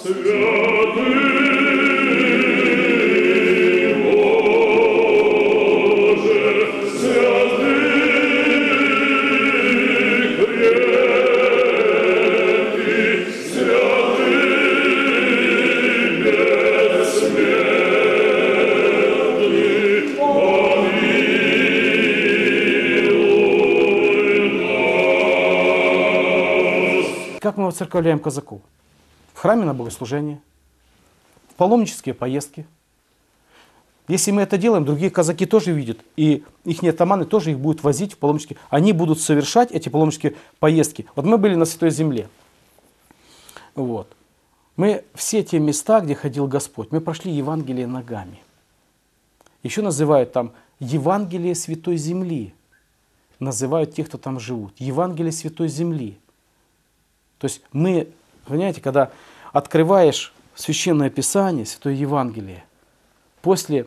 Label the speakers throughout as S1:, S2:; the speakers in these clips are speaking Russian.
S1: Как мы воцерковляем казаков? В храме на богослужение, в паломнические поездки. Если мы это делаем, другие казаки тоже видят, и их атаманы тоже их будут возить в паломнические. Они будут совершать эти паломнические поездки. Вот мы были на Святой Земле. Вот. Мы все те места, где ходил Господь, мы прошли Евангелие ногами. Еще называют там Евангелие Святой Земли. Называют тех, кто там живут. Евангелие Святой Земли. То есть мы, понимаете, когда открываешь Священное Писание, Святое Евангелие, после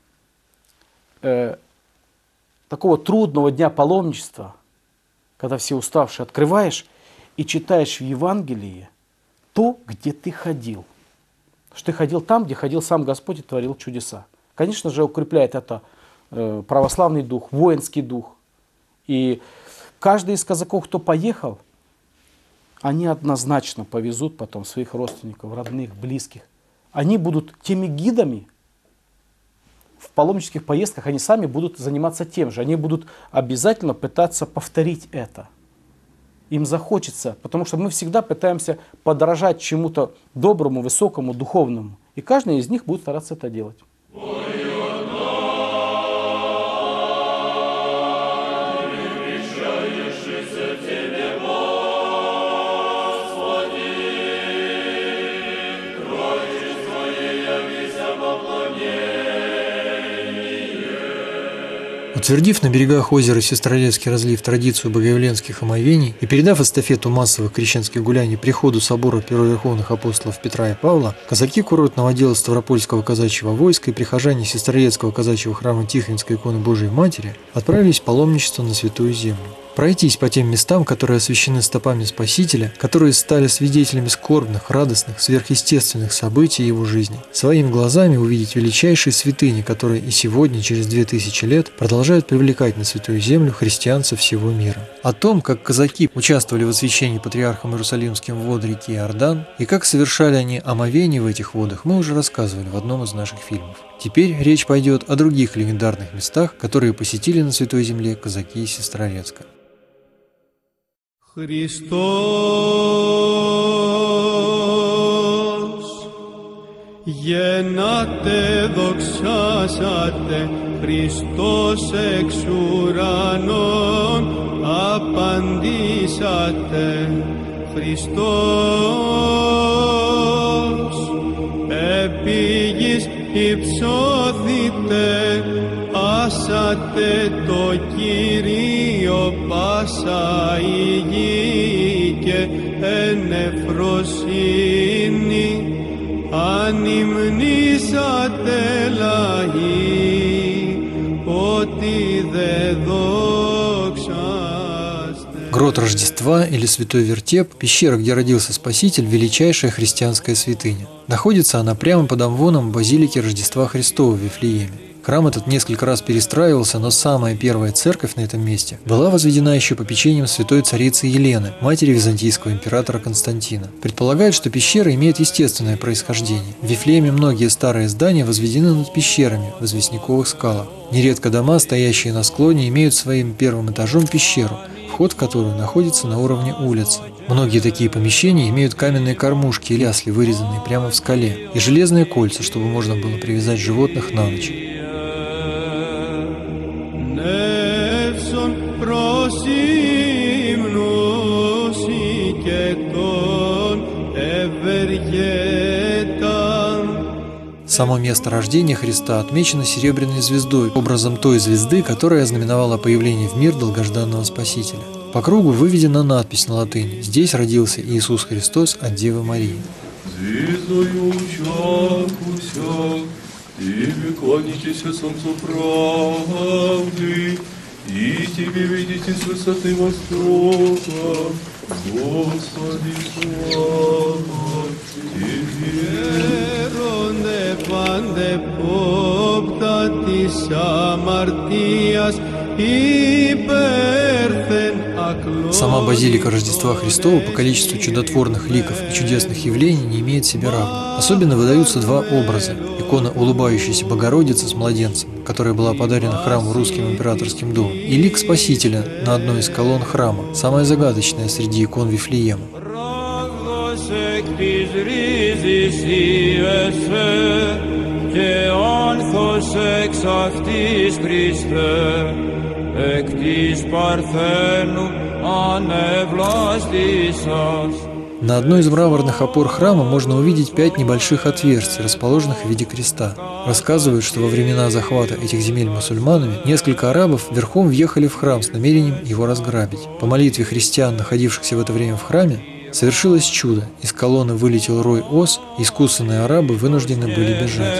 S1: такого трудного дня паломничества, когда все уставшие, открываешь и читаешь в Евангелии то, где ты ходил. Что ты ходил там, где ходил сам Господь и творил чудеса. Конечно же, укрепляет это православный дух, воинский дух. И каждый из казаков, кто поехал, они однозначно повезут потом своих родственников, родных, близких. Они будут теми гидами в паломнических поездках, они сами будут заниматься тем же. Они будут обязательно пытаться повторить это. Им захочется, потому что мы всегда пытаемся подражать чему-то доброму, высокому, духовному. И каждый из них будет стараться это делать.
S2: Утвердив на берегах озера Сестрорецкий разлив традицию богоявленских омовений и передав эстафету массовых крещенских гуляний приходу собора первоверховных апостолов Петра и Павла, казаки курортного отдела Ставропольского казачьего войска и прихожане Сестрорецкого казачьего храма Тихвинской иконы Божией Матери отправились в паломничество на Святую Землю. Пройтись по тем местам, которые освящены стопами Спасителя, которые стали свидетелями скорбных, радостных, сверхъестественных событий его жизни. Своими глазами увидеть величайшие святыни, которые и сегодня, через 2000 лет, продолжают привлекать на Святую Землю христиан со всего мира. О том, как казаки участвовали в освящении патриархом Иерусалимским вод реки Иордан и как совершали они омовение в этих водах, мы уже рассказывали в одном из наших фильмов. Теперь речь пойдет о других легендарных местах, которые посетили на Святой Земле казаки из Сестрорецка.
S3: Χριστός γεννάτε, δοξάσατε, Χριστός εξ ουρανών απαντήσατε, Χριστός επί γης υψώθητε, άσατε το Κύριο πάσα η γη και εν ευφροσύνη ανυμνήσατε λαοί, ότι δε δόξαστε.
S2: Грот Рождества или Святой Вертеп, пещера, где родился Спаситель, величайшая христианская святыня. Находится она прямо под амвоном базилики Рождества Христова в Вифлееме. Храм этот несколько раз перестраивался, но самая первая церковь на этом месте была возведена еще попечением святой царицы Елены, матери византийского императора Константина. Предполагают, что пещера имеет естественное происхождение. В Вифлееме многие старые здания возведены над пещерами в известняковых скалах. Нередко дома, стоящие на склоне, имеют своим первым этажом пещеру, вход в которую находится на уровне улицы. Многие такие помещения имеют каменные кормушки или ясли, вырезанные прямо в скале, и железные кольца, чтобы можно было привязать животных на ночь. Само место рождения Христа отмечено серебряной звездой, образом той звезды, которая ознаменовала появление в мир долгожданного Спасителя. По кругу выведена надпись на латыни: «Здесь родился Иисус Христос от Девы Марии».
S4: Звездою чакуся, и кланяйтесь солнцу правды, и Тебе видите с высоты востока, Господи, слава Тебе.
S3: Έρονται παντεπόπτα της αμαρτίας υπέρθεν ακλόνης.
S2: Сама базилика Рождества Христова по количеству чудотворных ликов и чудесных явлений не имеет себе равных. Особенно выдаются два образа. Икона улыбающейся Богородицы с младенцем, которая была подарена храму русским императорским домом, и лик Спасителя на одной из колонн храма, самая загадочная среди икон Вифлеема.
S5: Εκ της ρίζης Ιεσέ και άνθος εξ αυτής Χριστέ, εκ της Παρθένου ανεβλάστησας.
S2: На одной из мраморных опор храма можно увидеть 5 небольших отверстий, расположенных в виде креста. Рассказывают, что во времена захвата этих земель мусульманами несколько арабов верхом въехали в храм с намерением его разграбить. По молитве христиан, находившихся в это время в храме, совершилось чудо. Из колонны вылетел рой ос, и искусанные арабы вынуждены были бежать.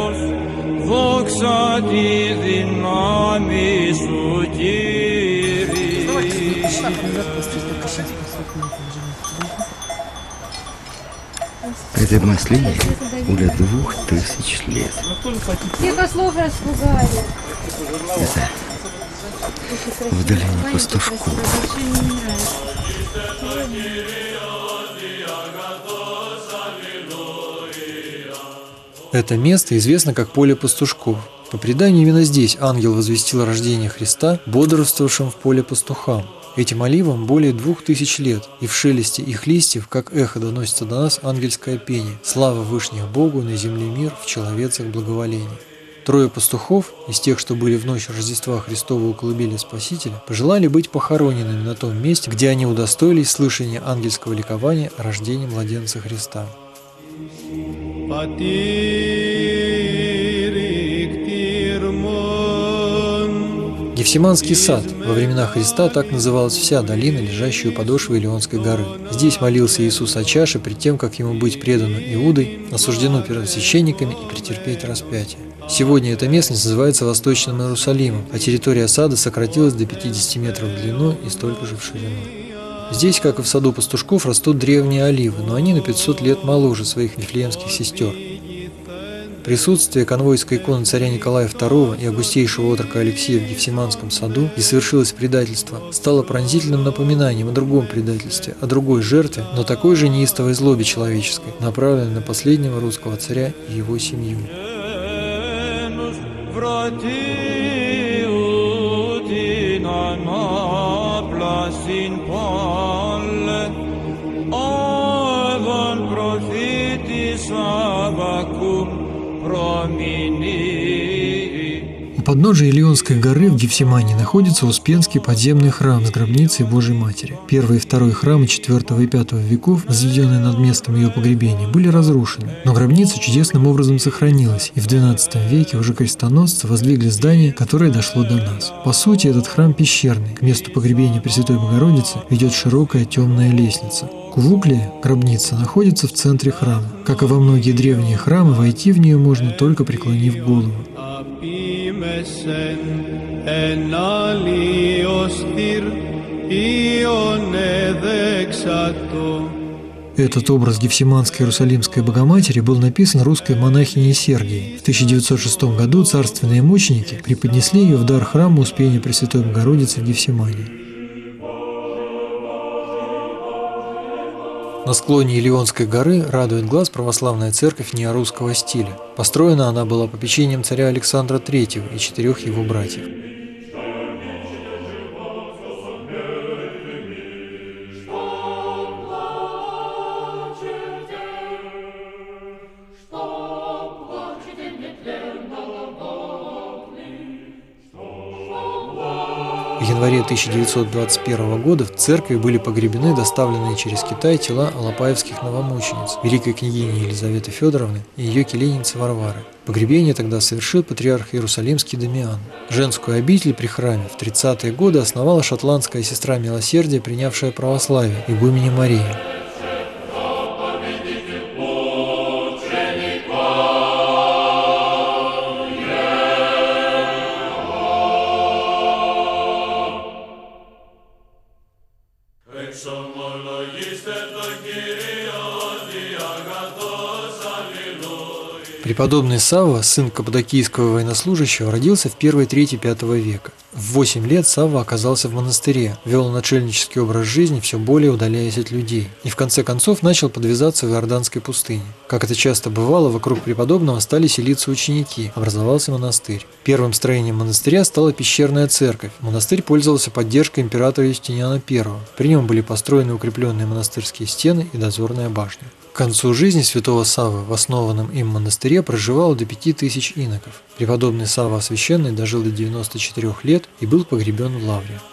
S6: Этой маслине уже 2000 лет.
S7: Всех ослов распугали.
S6: Это в долине пастушков.
S2: Это место известно как поле пастушков. По преданию, именно здесь ангел возвестил рождение Христа, бодрствовавшим в поле пастухам. Этим оливам более 2000 лет, и в шелесте их листьев, как эхо, доносится до нас ангельское пение. Слава Вышних Богу, на земле мир, в человецах благоволение. 3 пастухов, из тех, что были в ночь Рождества Христова у колыбели Спасителя, пожелали быть похороненными на том месте, где они удостоились слышания ангельского ликования о рождении младенца Христа. Гефсиманский сад. Во времена Христа так называлась вся долина, лежащая у подошвы Илионской горы. Здесь молился Иисус о чаше перед тем, как ему быть преданным Иудой, осуждену первосвященниками и претерпеть распятие. Сегодня эта местность называется Восточным Иерусалимом, а территория сада сократилась до 50 метров в длину и столько же в ширину. Здесь, как и в саду пастушков, растут древние оливы, но они на 500 лет моложе своих вифлеемских сестер. Присутствие конвойской иконы царя Николая II и августейшего отрока Алексея в Гефсиманском саду, где совершилось предательство, стало пронзительным напоминанием о другом предательстве, о другой жертве, но такой же неистовой злобе человеческой, направленной на последнего русского царя и его семью. У подножия Илионской горы в Гефсимании находится Успенский подземный храм с гробницей Божьей Матери. Первый и второй храмы IV и V веков, возведенные над местом ее погребения, были разрушены, но гробница чудесным образом сохранилась, и в XII веке уже крестоносцы воздвигли здание, которое дошло до нас. По сути, этот храм пещерный. К месту погребения Пресвятой Богородицы ведет широкая темная лестница. Кувуклия, гробница, находится в центре храма. Как и во многие древние храмы, войти в нее можно только преклонив голову. Этот образ Гефсиманской Иерусалимской Богоматери был написан русской монахиней Сергией. В 1906 году царственные мученики преподнесли ее в дар храма Успения Пресвятой Богородицы в Гефсимании. На склоне Илионской горы радует глаз православная церковь неорусского стиля. Построена она была попечением царя Александра III и 4 его братьев. В январе 1921 года в церкви были погребены доставленные через Китай тела алапаевских новомучениц, великой княгини Елизаветы Федоровны и ее келейницы Варвары. Погребение тогда совершил патриарх Иерусалимский Дамиан. Женскую обитель при храме в 30-е годы основала шотландская сестра милосердия, принявшая православие, игуменя Мария. Преподобный Савва, сын каппадокийского военнослужащего, родился в первой трети V века. В 8 лет Савва оказался в монастыре, вел начальнический образ жизни, все более удаляясь от людей, и в конце концов начал подвязаться в Иорданской пустыне. Как это часто бывало, вокруг преподобного стали селиться ученики, образовался монастырь. Первым строением монастыря стала пещерная церковь. Монастырь пользовался поддержкой императора Юстиниана I. При нем были построены укрепленные монастырские стены и дозорная башня. К концу жизни святого Саввы в основанном им монастыре проживало до 5000 иноков. Преподобный Савва Освященный дожил до 94 лет и был погребен в Лавре.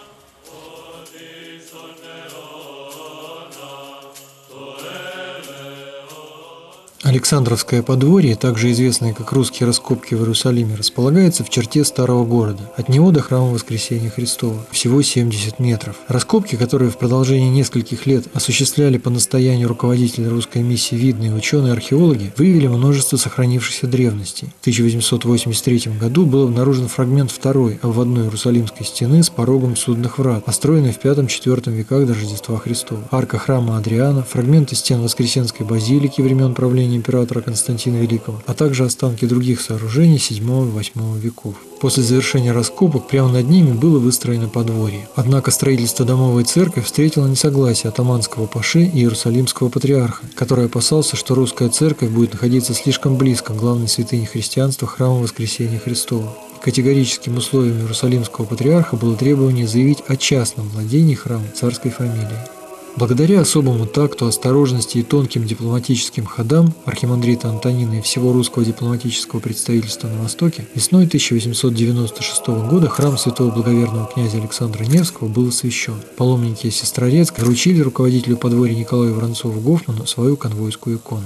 S2: Александровское подворье, также известное как русские раскопки в Иерусалиме, располагается в черте старого города. От него до храма Воскресения Христова всего 70 метров. Раскопки, которые в продолжении нескольких лет осуществляли по настоянию руководителя русской миссии видные ученые-археологи, выявили множество сохранившихся древностей. В 1883 году был обнаружен фрагмент второй обводной Иерусалимской стены с порогом судных врат, построенный в V-IV веках до Рождества Христова. Арка храма Адриана, фрагменты стен Воскресенской базилики времен правления императора Константина Великого, а также останки других сооружений VII-VIII веков. После завершения раскопок прямо над ними было выстроено подворье. Однако строительство домовой церкви встретило несогласие атаманского паши и иерусалимского патриарха, который опасался, что русская церковь будет находиться слишком близко к главной святыне христианства храму Воскресения Христова. Категорическим условием иерусалимского патриарха было требование заявить о частном владении храма царской фамилии. Благодаря особому такту, осторожности и тонким дипломатическим ходам архимандрита Антонина и всего русского дипломатического представительства на Востоке, весной 1896 года храм святого благоверного князя Александра Невского был освящен. Паломники из Сестрорецка вручили руководителю подворья Николаю Воронцову-Гофману свою конвойскую икону.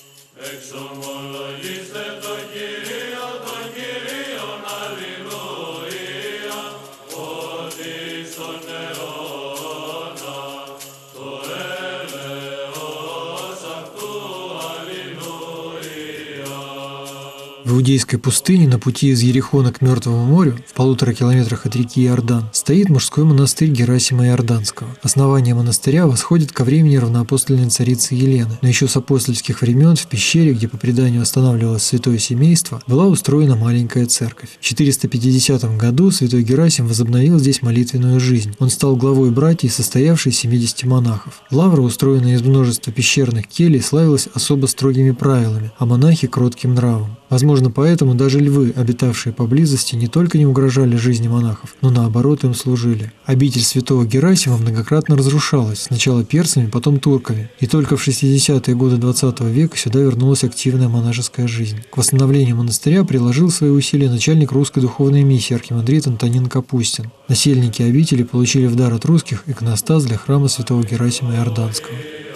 S2: В Иудейской пустыне на пути из Ерихона к Мертвому морю, в 1,5 километрах от реки Иордан, стоит мужской монастырь Герасима Иорданского. Основание монастыря восходит ко времени равноапостольной царицы Елены, но еще с апостольских времен в пещере, где по преданию останавливалось святое семейство, была устроена маленькая церковь. В 450 году святой Герасим возобновил здесь молитвенную жизнь. Он стал главой братьев, состоявшей из 70 монахов. Лавра, устроенная из множества пещерных келей, славилась особо строгими правилами, а монахи – кротким нравом. Возможно, поэтому даже львы, обитавшие поблизости, не только не угрожали жизни монахов, но наоборот им служили. Обитель святого Герасима многократно разрушалась, сначала персами, потом турками, и только в 60-е годы XX века сюда вернулась активная монашеская жизнь. К восстановлению монастыря приложил свои усилия начальник русской духовной миссии архимандрит Антонин Капустин. Насельники обители получили в дар от русских иконостас для храма святого Герасима Иорданского.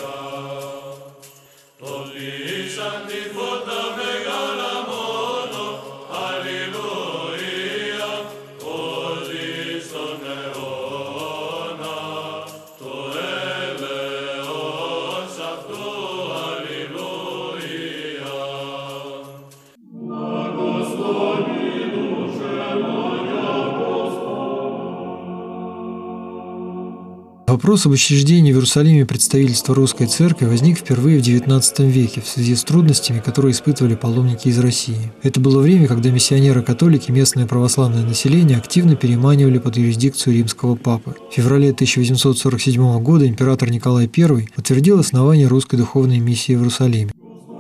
S2: Вопрос об учреждении в Иерусалиме представительства русской церкви возник впервые в XIX веке в связи с трудностями, которые испытывали паломники из России. Это было время, когда миссионеры-католики, местное православное население активно переманивали под юрисдикцию римского папы. В феврале 1847 года император Николай I утвердил основание русской духовной миссии в Иерусалиме.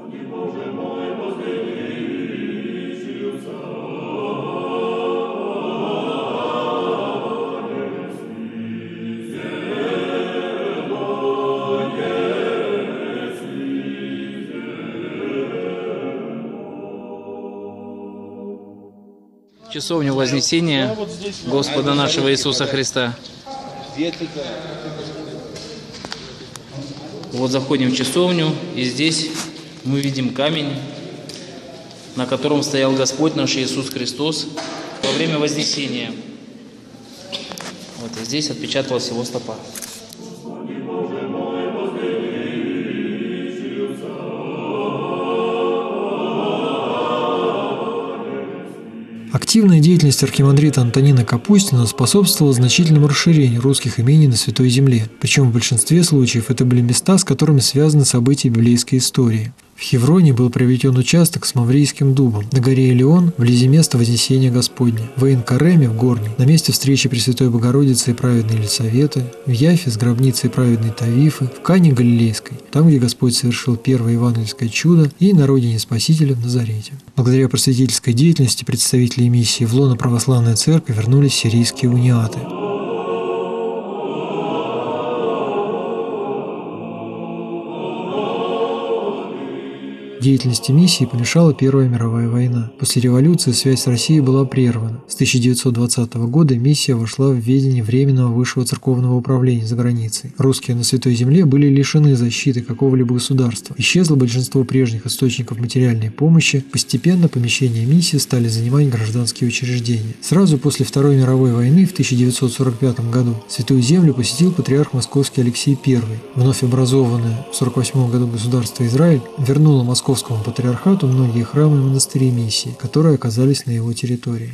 S8: Часовню Вознесения Господа нашего Иисуса Христа. Вот заходим в часовню, и здесь мы видим камень, на котором стоял Господь наш Иисус Христос во время Вознесения. Вот и здесь отпечаталась его стопа.
S2: Активная деятельность архимандрита Антонина Капустина способствовала значительному расширению русских имений на Святой Земле, причем в большинстве случаев это были места, с которыми связаны события библейской истории. В Хевроне был приобретен участок с Маврийским дубом, на горе Элеон, вблизи места Вознесения Господня, в Эйн-Кареме, в Горной, на месте встречи Пресвятой Богородицы и праведной Елисаветы, в Яфе с гробницей праведной Тавифы, в Кане Галилейской, там, где Господь совершил первое евангельское чудо, и на родине Спасителя в Назарете. Благодаря просветительской деятельности представителей миссии в лоно православной церкви вернулись сирийские униаты. Деятельности миссии помешала Первая мировая война. После революции связь с Россией была прервана. С 1920 года миссия вошла в ведение Временного высшего церковного управления за границей. Русские на Святой Земле были лишены защиты какого-либо государства. Исчезло большинство прежних источников материальной помощи. Постепенно помещения миссии стали занимать гражданские учреждения. Сразу после Второй мировой войны в 1945 году Святую Землю посетил патриарх Московский Алексей I. Вновь образованное в 1948 году государство Израиль вернуло Московскому патриархату многие храмы и монастыри миссии, которые оказались на его территории.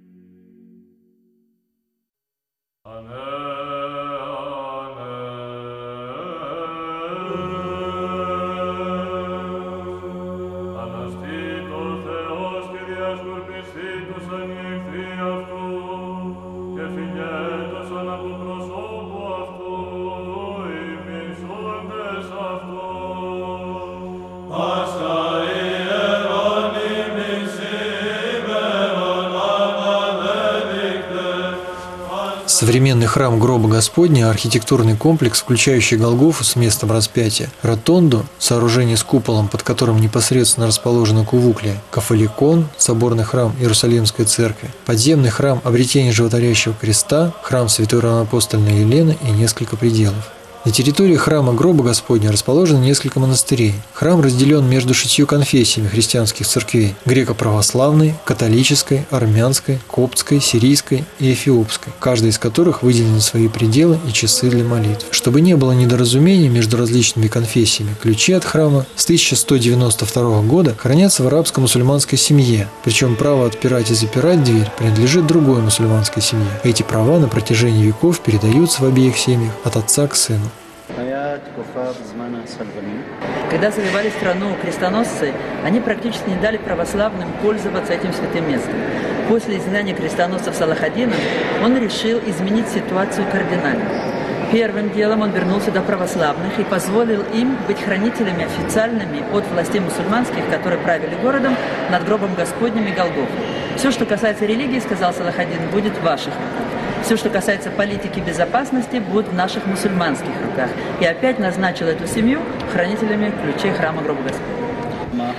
S2: Современный храм Гроба Господня – архитектурный комплекс, включающий Голгофу с местом распятия, ротонду, сооружение с куполом, под которым непосредственно расположена кувуклия, кафоликон, соборный храм Иерусалимской церкви, подземный храм Обретения Животворящего Креста, храм Святой Равноапостольной Елены и несколько пределов. На территории храма Гроба Господня расположено несколько монастырей. Храм разделен между 6 конфессиями христианских церквей – греко-православной, католической, армянской, коптской, сирийской и эфиопской, каждая из которых выделена свои пределы и часы для молитв. Чтобы не было недоразумений между различными конфессиями, ключи от храма с 1192 года хранятся в арабско-мусульманской семье, причем право отпирать и запирать дверь принадлежит другой мусульманской семье. Эти права на протяжении веков передаются в обеих семьях от отца к сыну.
S9: Когда завоевали страну крестоносцы, они практически не дали православным пользоваться этим святым местом. После изгнания крестоносцев Салахадина он решил изменить ситуацию кардинально. Первым делом он вернул сюда православных и позволил им быть хранителями официальными от властей мусульманских, которые правили городом, над гробом Господним и Голгофой. Все, что касается религии, сказал Салахадин, будет в ваших руках. Все, что касается политики безопасности, будет в наших мусульманских руках. И опять назначил эту семью хранителями ключей храма Гроба Господня.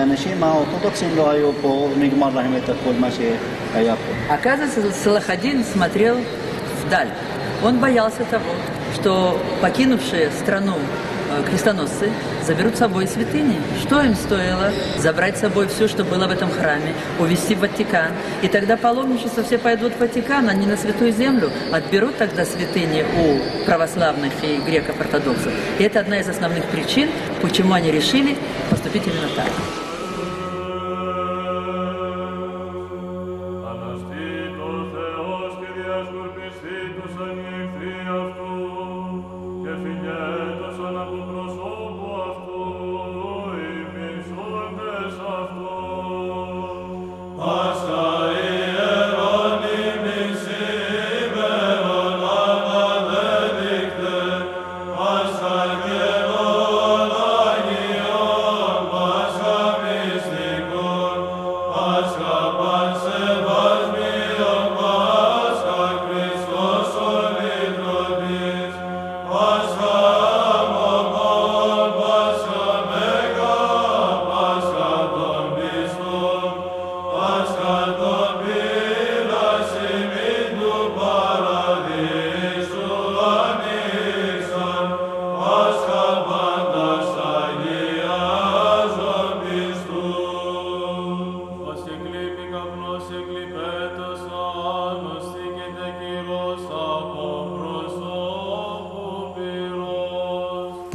S9: Оказывается, Салахадин смотрел вдаль. Он боялся того, что покинувшие страну крестоносцы заберут с собой святыни. Что им стоило забрать с собой все, что было в этом храме, увезти в Ватикан? И тогда паломничество все пойдут в Ватикан, а не на Святую Землю. Отберут тогда святыни у православных и греков-ортодоксов. И это одна из основных причин, почему они решили поступить именно так.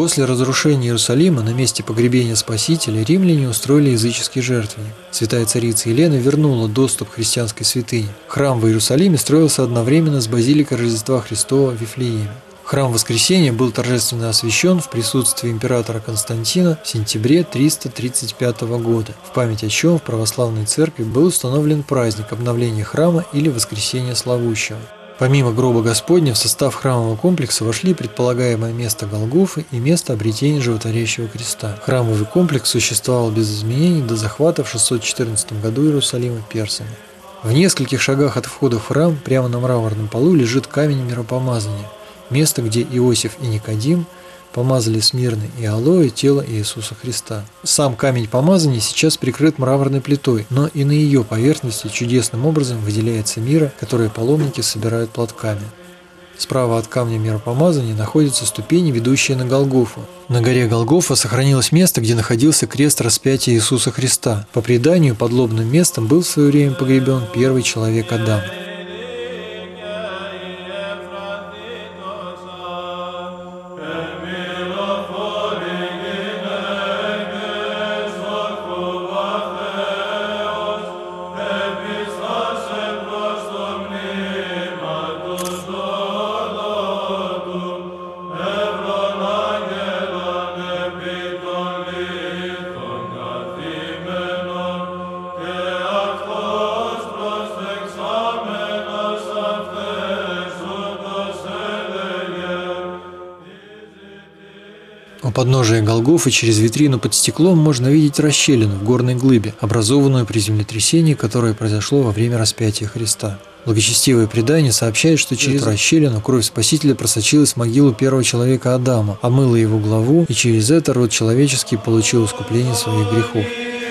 S2: После разрушения Иерусалима на месте погребения Спасителя римляне устроили языческий жертвенник. Святая царица Елена вернула доступ к христианской святыне. Храм в Иерусалиме строился одновременно с базиликой Рождества Христова в Вифлееме. Храм Воскресения был торжественно освящен в присутствии императора Константина в сентябре 335 года, в память о чем в православной церкви был установлен праздник обновления храма или Воскресения Славущего. Помимо гроба Господня в состав храмового комплекса вошли предполагаемое место Голгофы и место обретения животворящего креста. Храмовый комплекс существовал без изменений до захвата в 614 году Иерусалима персами. В нескольких шагах от входа в храм прямо на мраморном полу лежит камень миропомазания, место, где Иосиф и Никодим помазали смирны и алоэ тело Иисуса Христа. Сам камень помазания сейчас прикрыт мраморной плитой, но и на ее поверхности чудесным образом выделяется мира, которое паломники собирают платками. Справа от камня миропомазания находятся ступени, ведущие на Голгофу. На горе Голгофа сохранилось место, где находился крест распятия Иисуса Христа. По преданию, под лобным местом был в свое время погребен первый человек Адам. У подножия Голгофы через витрину под стеклом можно видеть расщелину в горной глыбе, образованную при землетрясении, которое произошло во время распятия Христа. Благочестивое предание сообщает, что через эту расщелину кровь Спасителя просочилась в могилу первого человека Адама, омыла его главу, и через это род человеческий получил искупление своих грехов.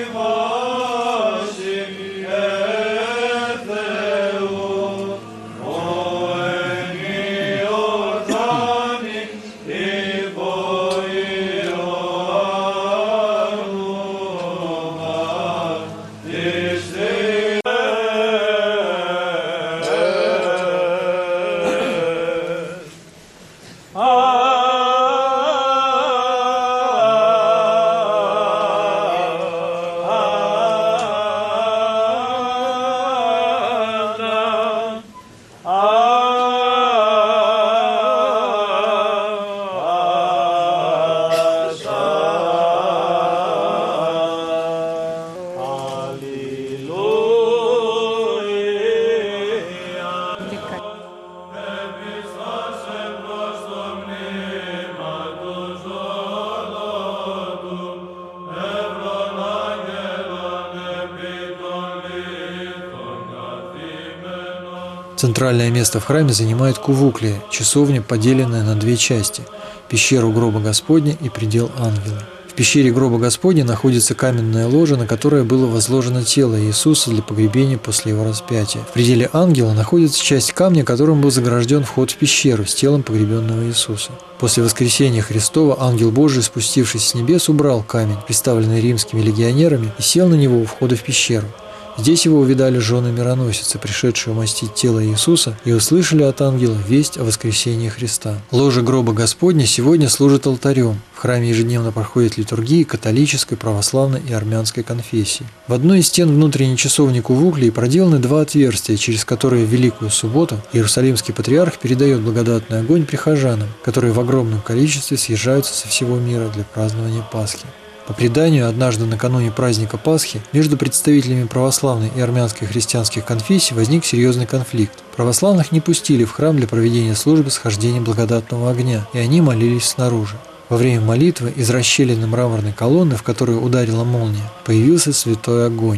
S2: Центральное место в храме занимает кувуклия, часовня, поделенная на две части – пещеру гроба Господня и предел ангела. В пещере гроба Господня находится каменное ложе, на которое было возложено тело Иисуса для погребения после его распятия. В пределе ангела находится часть камня, которым был загражден вход в пещеру с телом погребенного Иисуса. После воскресения Христова ангел Божий, спустившись с небес, убрал камень, представленный римскими легионерами, и сел на него у входа в пещеру. Здесь его увидали жены мироносицы, пришедшие умастить тело Иисуса, и услышали от ангела весть о воскресении Христа. Ложе гроба Господня сегодня служит алтарем. В храме ежедневно проходят литургии католической, православной и армянской конфессий. В одной из стен внутренней часовни кувуклии проделаны два отверстия, через которые в Великую Субботу Иерусалимский патриарх передает благодатный огонь прихожанам, которые в огромном количестве съезжаются со всего мира для празднования Пасхи. По преданию, однажды накануне праздника Пасхи между представителями православной и армянской христианских конфессий возник серьезный конфликт. Православных не пустили в храм для проведения службы схождения благодатного огня, и они молились снаружи. Во время молитвы из расщелины мраморной колонны, в которую ударила молния, появился святой огонь.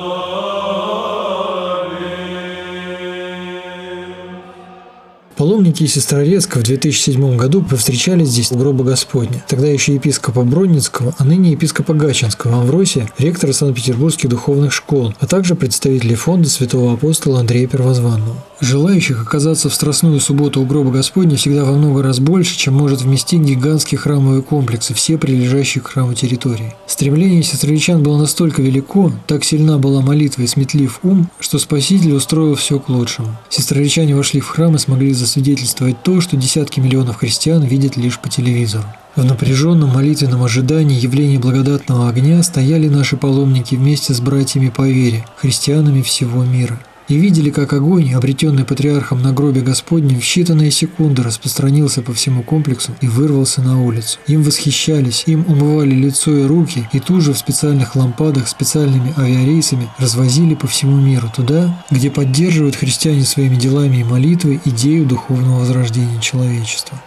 S2: Паломники Паломники из Сестрорецка в 2007 году повстречали здесь гроба Господня. Тогда еще епископа Бронницкого, а ныне епископа Гатчинского Амвросия, ректора Санкт-Петербургских духовных школ, а также представителей фонда святого апостола Андрея Первозванного. Желающих оказаться в Страстную субботу у гроба Господня всегда во много раз больше, чем может вместить гигантский храмовый комплекс и все прилежащие к храму территории. Стремление сестроречан было настолько велико, так сильна была молитва и сметлив ум, что Спаситель устроил все к лучшему. Сестроречане вошли в храм и смогли засвидетельствовать то, что десятки миллионов христиан видят лишь по телевизору. В напряженном молитвенном ожидании явления благодатного огня стояли наши паломники вместе с братьями по вере, христианами всего мира. И видели, как огонь, обретенный патриархом на гробе Господнем, в считанные секунды распространился по всему комплексу и вырвался на улицу. Им восхищались, им умывали лицо и руки, и тут же в специальных лампадах, специальными авиарейсами развозили по всему миру, туда, где поддерживают христиане своими делами и молитвой идею духовного возрождения человечества.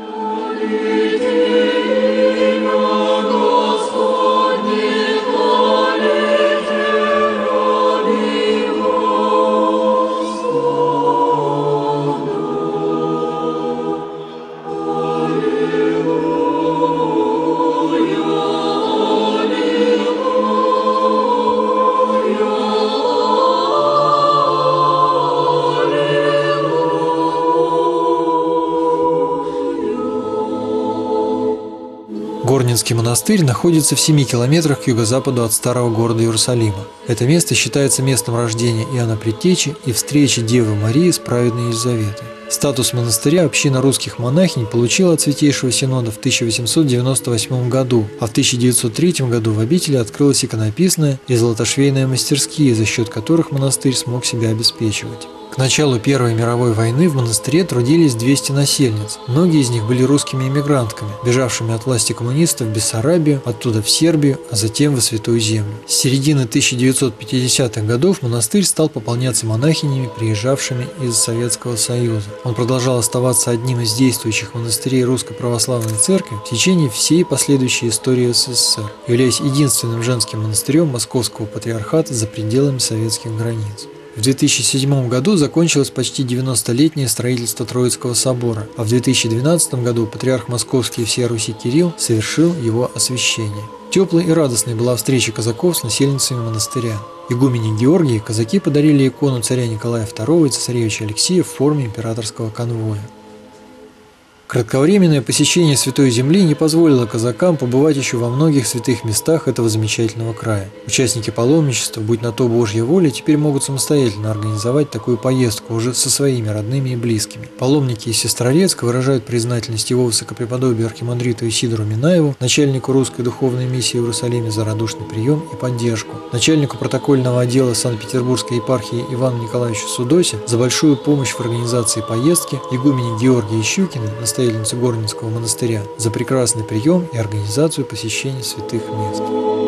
S2: Горненский монастырь находится в 7 километрах к юго-западу от старого города Иерусалима. Это место считается местом рождения Иоанна Предтечи и встречи Девы Марии с праведной Елизаветой. Статус монастыря община русских монахинь получила от Святейшего Синода в 1898 году, а в 1903 году в обители открылась иконописная и золотошвейная мастерские, за счет которых монастырь смог себя обеспечивать. К началу Первой мировой войны в монастыре трудились 200 насельниц. Многие из них были русскими эмигрантками, бежавшими от власти коммунистов в Бессарабию, оттуда в Сербию, а затем во Святую Землю. С середины 1950-х годов монастырь стал пополняться монахинями, приезжавшими из Советского Союза. Он продолжал оставаться одним из действующих монастырей Русской Православной Церкви в течение всей последующей истории СССР, являясь единственным женским монастырем Московского патриархата за пределами советских границ. В 2007 году закончилось почти 90-летнее строительство Троицкого собора, а в 2012 году патриарх Московский и всея Руси Кирилл совершил его освящение. Теплой и радостной была встреча казаков с насельницами монастыря. Игумене Георгии казаки подарили икону царя Николая II и цесаревича Алексея в форме императорского конвоя. Кратковременное посещение Святой Земли не позволило казакам побывать еще во многих святых местах этого замечательного края. Участники паломничества, будь на то Божья воля, теперь могут самостоятельно организовать такую поездку уже со своими родными и близкими. Паломники из Сестрорецка выражают признательность его высокопреподобию архимандриту Исидору Минаеву, начальнику русской духовной миссии в Иерусалиме, за радушный прием и поддержку, начальнику протокольного отдела Санкт-Петербургской епархии Ивану Николаевичу Судосе за большую помощь в организации поездки, игумене Георгии Щукиной, настоятельнице Горненского монастыря, за прекрасный прием и организацию посещения святых мест.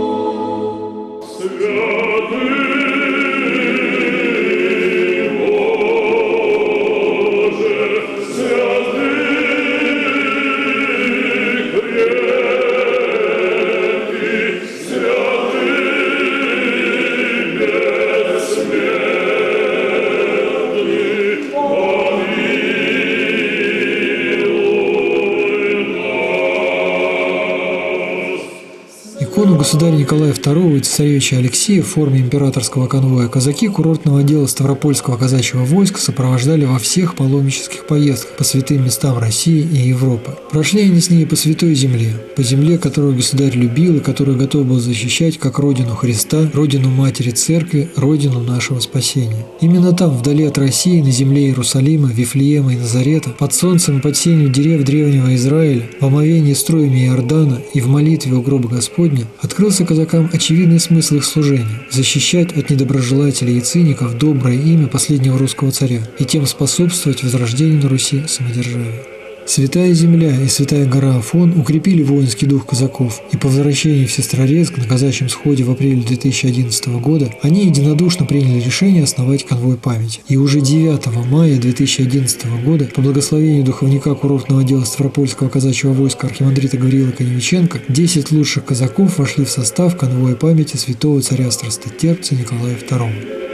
S2: Икону государя Николая II и цесаревича Алексея в форме императорского конвоя казаки курортного отдела Ставропольского казачьего войска сопровождали во всех паломнических поездках по святым местам России и Европы. Прошли они с ней по Святой Земле, по земле, которую государь любил и которую готов был защищать как родину Христа, родину Матери Церкви, родину нашего спасения. Именно там, вдали от России, на земле Иерусалима, Вифлеема и Назарета, под солнцем и под сенью дерев древнего Израиля, в омовении струями Иордана и в молитве у гроба Господня, открылся казакам очевидный смысл их служения – защищать от недоброжелателей и циников доброе имя последнего русского царя и тем способствовать возрождению на Руси самодержавия. Святая Земля и Святая гора Афон укрепили воинский дух казаков, и по возвращении в Сестрорецк на казачьем сходе в апреле 2011 года они единодушно приняли решение основать конвой памяти. И уже 9 мая 2011 года по благословению духовника курортного отдела Ставропольского казачьего войска архимандрита Гавриила Коневиченко 10 лучших казаков вошли в состав конвоя памяти святого царя страстотерпца Николая II.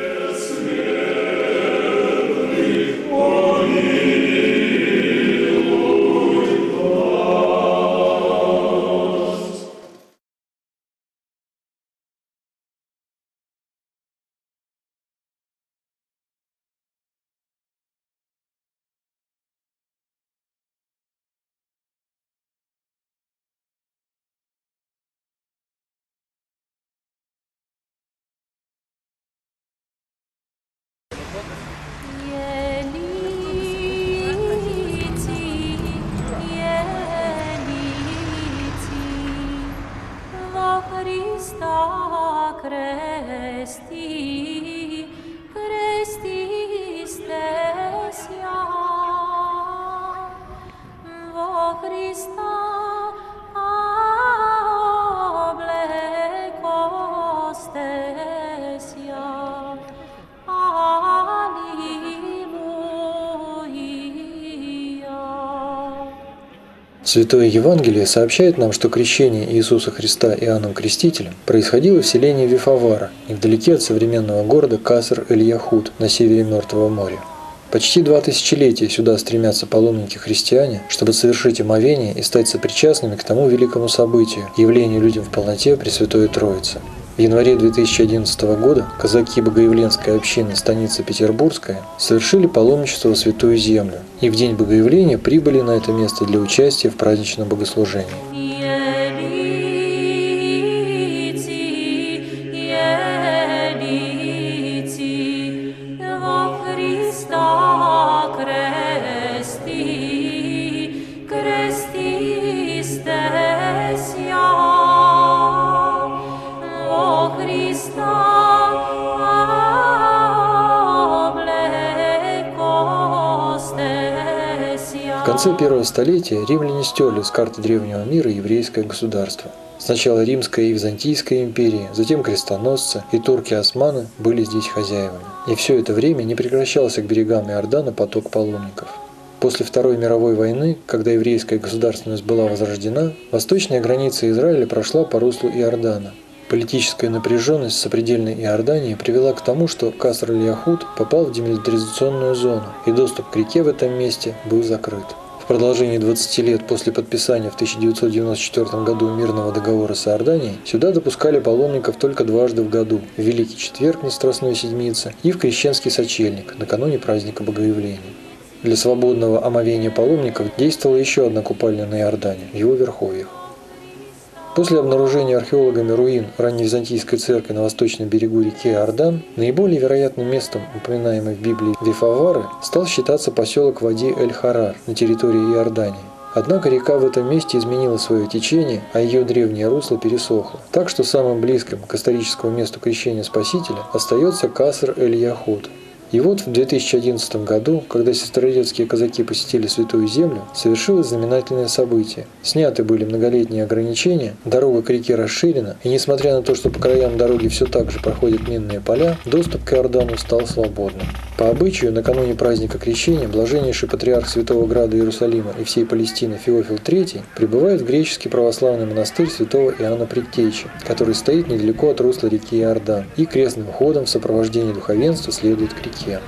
S2: Святое Евангелие сообщает нам, что крещение Иисуса Христа Иоанном Крестителем происходило в селении Вифавара, невдалеке от современного города Каср-эль-Яхуд на севере Мертвого моря. Почти 2 тысячелетия сюда стремятся паломники-христиане, чтобы совершить омовение и стать сопричастными к тому великому событию – явлению людям в полноте Пресвятой Троицы. В январе 2011 года казаки Богоявленской общины станицы Петербургская совершили паломничество в Святую Землю и в день Богоявления прибыли на это место для участия в праздничном богослужении. В конце первого столетия римляне стерли с карты древнего мира еврейское государство. Сначала Римская и Византийская империи, затем крестоносцы и турки-османы были здесь хозяевами. И все это время не прекращался к берегам Иордана поток паломников. После Второй мировой войны, когда еврейская государственность была возрождена, восточная граница Израиля прошла по руслу Иордана. Политическая напряженность в сопредельной Иордании привела к тому, что Каср-эль-Яхуд попал в демилитаризационную зону, и доступ к реке в этом месте был закрыт. В продолжении 20 лет после подписания в 1994 году мирного договора с Иорданией сюда допускали паломников только дважды в году – в Великий Четверг на Страстной Седмице и в Крещенский сочельник накануне праздника Богоявления. Для свободного омовения паломников действовала еще одна купальня на Иордане – в его верховьях. После обнаружения археологами руин ранневизантийской церкви на восточном берегу реки Иордан, наиболее вероятным местом, упоминаемой в Библии Вифавары, стал считаться поселок Вади-эль-Харар на территории Иордании. Однако река в этом месте изменила свое течение, а ее древнее русло пересохло. Так что самым близким к историческому месту крещения Спасителя остается Каср-эль-Яхуд. И вот в 2011 году, когда сестрорецкие казаки посетили Святую Землю, совершилось знаменательное событие. Сняты были многолетние ограничения, дорога к реке расширена, и несмотря на то, что по краям дороги все так же проходят минные поля, доступ к Иордану стал свободным. По обычаю, накануне праздника Крещения блаженнейший патриарх Святого Града Иерусалима и всей Палестины Феофил III прибывает в греческий православный монастырь святого Иоанна Предтечи, который стоит недалеко от русла реки Иордан, и крестным ходом в сопровождении духовенства следует к реке.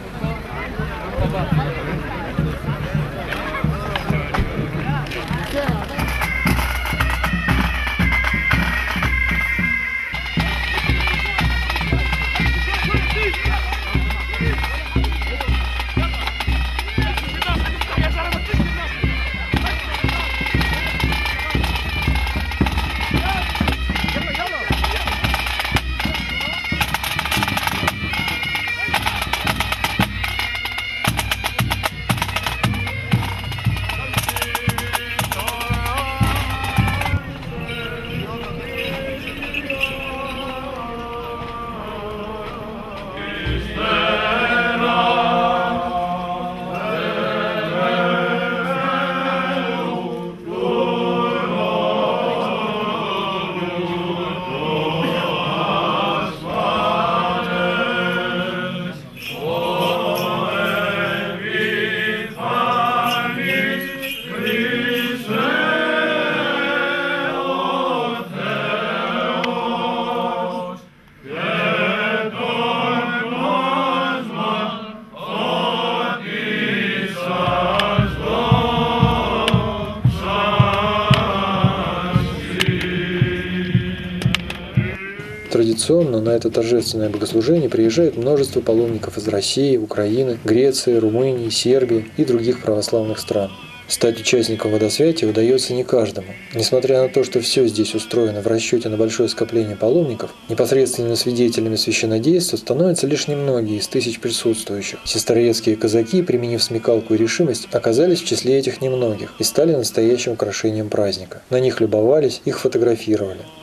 S2: Традиционно на это торжественное богослужение приезжает множество паломников из России, Украины, Греции, Румынии, Сербии и других православных стран. Стать участником водосвятия удается не каждому. Несмотря на то, что все здесь устроено в расчете на большое скопление паломников, непосредственными свидетелями священнодейства становятся лишь немногие из тысяч присутствующих. Сестрорецкие казаки, применив смекалку и решимость, оказались в числе этих немногих и стали настоящим украшением праздника. На них любовались, их фотографировали.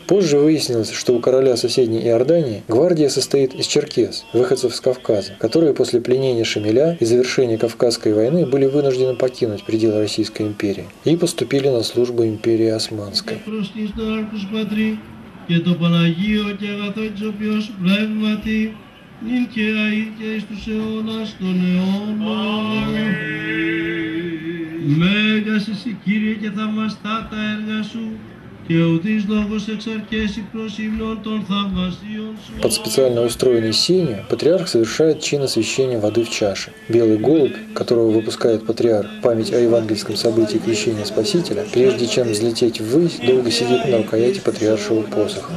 S2: Позже выяснилось, что у короля соседней Иордании гвардия состоит из черкес, выходцев с Кавказа, которые после пленения Шамиля и завершения Кавказской войны были вынуждены покинуть пределы Российской империи и поступили на службу империи Османской.
S3: Μέγας εσύ Κύριε και θαυμαστά τα έργα σου και ουδείς λόγος εξαρκέσει προς ύμνον των θαυμασίων σου.
S2: Под специально устроенной сенью патриарх совершает чин освящения воды в чаше. Белый голубь, которого выпускает патриарх в память о евангельском событии крещения Спасителя, прежде чем взлететь ввысь, долго сидит на рукояти патриаршего посоха.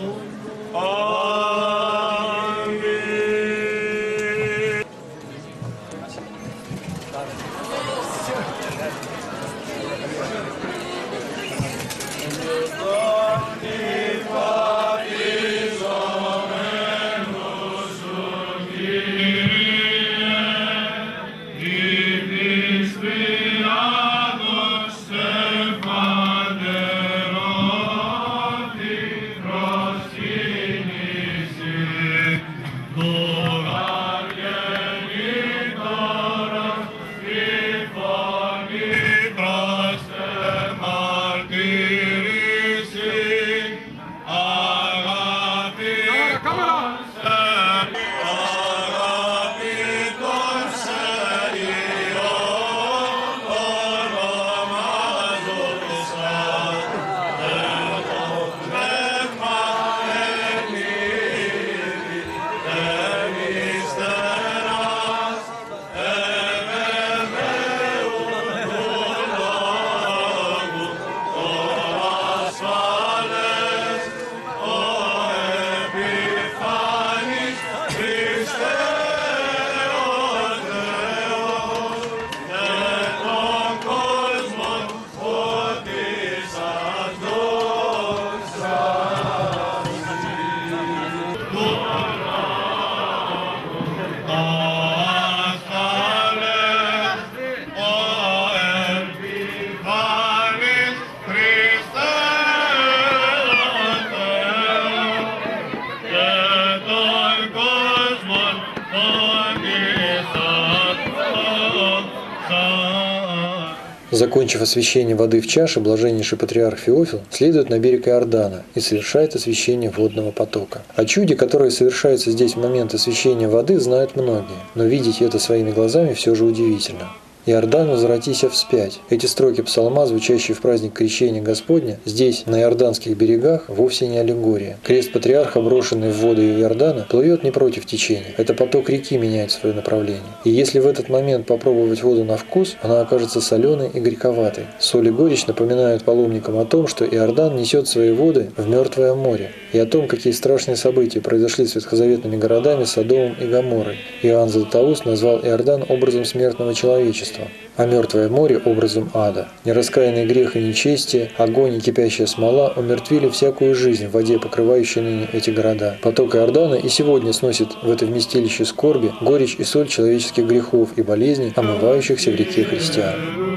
S2: Закончив освящение воды в чаше, блаженнейший патриарх Феофил следует на берег Иордана и совершает освящение водного потока. О чуде, которое совершается здесь в момент освящения воды, знают многие, но видеть это своими глазами все же удивительно. «Иордан, возвратися вспять». Эти строки псалма, звучащие в праздник Крещения Господня, здесь, на иорданских берегах, вовсе не аллегория. Крест патриарха, брошенный в воды Иордана, плывет не против течения. Это поток реки меняет свое направление. И если в этот момент попробовать воду на вкус, она окажется соленой и горьковатой. Соль и горечь напоминают паломникам о том, что Иордан несет свои воды в мертвое море, и о том, какие страшные события произошли с ветхозаветными городами Содомом и Гоморрой. Иоанн Златоуст назвал Иордан образом смертного человечества, а мертвое море – образом ада. Нераскаянный грех и нечестие, огонь и кипящая смола умертвили всякую жизнь в воде, покрывающей ныне эти города. Поток Иордана и сегодня сносит в это вместилище скорби горечь и соль человеческих грехов и болезней, омывающихся в реке христиан.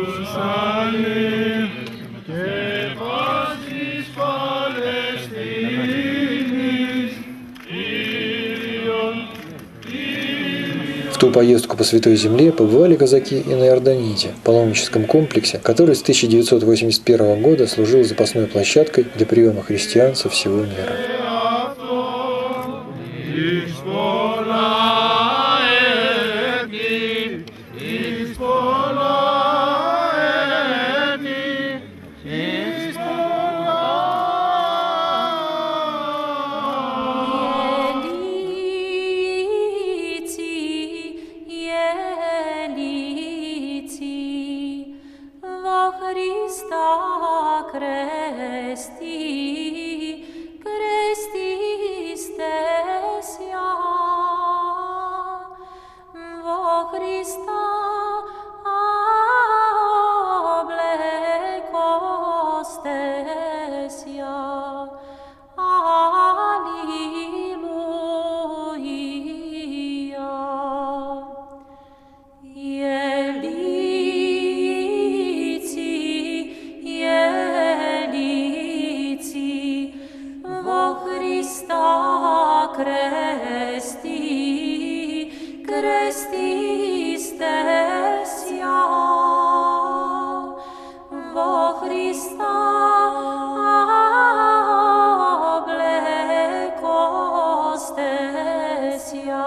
S2: В ту поездку по Святой Земле побывали казаки и на Иорданите, паломническом комплексе, который с 1981 года служил запасной площадкой для приема христиан со всего мира.
S10: Христа крести, крестистеся, во Христа облекостеся.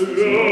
S4: Господи,